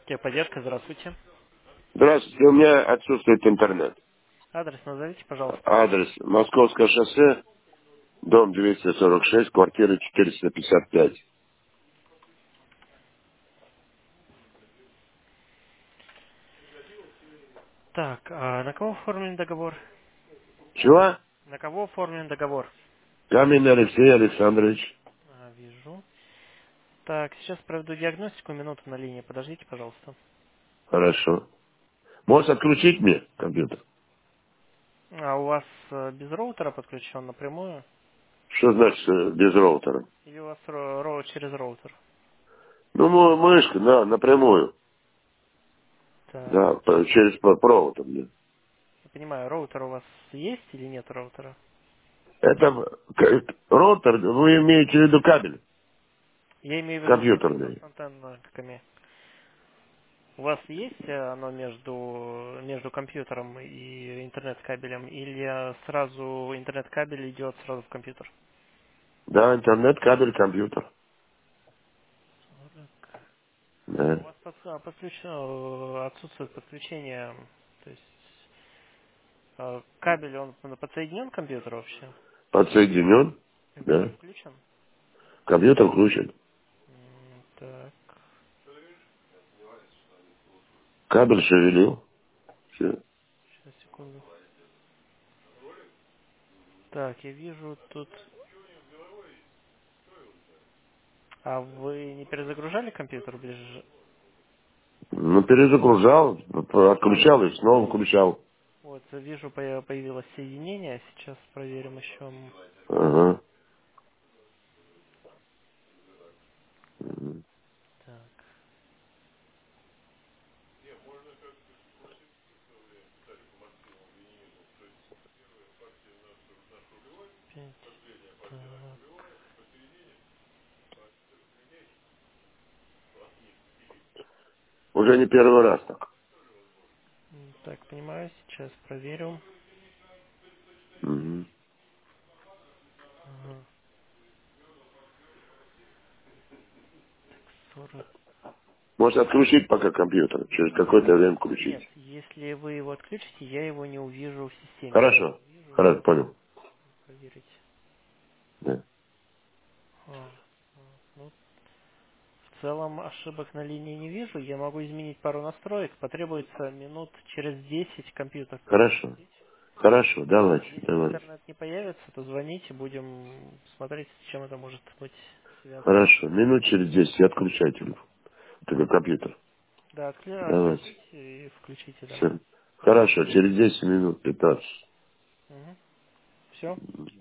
Техподдержка, здравствуйте. Здравствуйте, у меня отсутствует интернет. Адрес назовите, пожалуйста. Адрес Московское шоссе, дом 246, квартира 455. Так, а на кого оформлен договор? Чего? На кого оформлен договор? Каменный Алексей Александрович. Вижу. Так, сейчас проведу диагностику, минуту на линии. Подождите, пожалуйста. Хорошо. Можешь отключить мне компьютер? А у вас без роутера подключен напрямую? Что значит без роутера? Или у вас через роутер? Ну, мышка, да, напрямую. Так, Да, через провод у меня. я понимаю, роутер у вас есть или нет роутера? Это роутер, вы имеете в виду кабель Я имею в виду устройство компьютерный. с антеннами. У вас есть оно между компьютером и интернет-кабелем, или сразу интернет-кабель идет сразу в компьютер? Да, интернет, кабель, компьютер. У Да. вас отсутствует подключение, то есть кабель, он подсоединен к компьютеру вообще? Подсоединен. Компьютер Да. включен? Компьютер включен. Так, Кабель шевелил. Все. сейчас, секунду. Так, я вижу тут... А вы не перезагружали компьютер ближе? Ну, перезагружал, отключал и снова включал. Вот, вижу, появилось соединение. Сейчас проверим еще. Ага. Так, 5. Так, Уже не первый раз так. так, понимаю, сейчас проверю. Мгм. Ага, 40. Может отключить пока компьютер, через какое-то время Нет, включить. если вы его отключите, я его не увижу в системе. Я его Хорошо. увижу, Хорошо, понял. проверить. Да. А, ну, в целом ошибок на линии не вижу. Я могу изменить пару настроек. Потребуется минут через 10 компьютер Хорошо. перезагрузить. Хорошо, давайте, Если давайте. интернет не появится, то звоните, будем смотреть, с чем это может быть связано. Хорошо. Минут через 10 я отключаю телефон. Только компьютер. Да, Давайте. отключите и включите, да. Все. Хорошо, через 10 минут, 15. Все.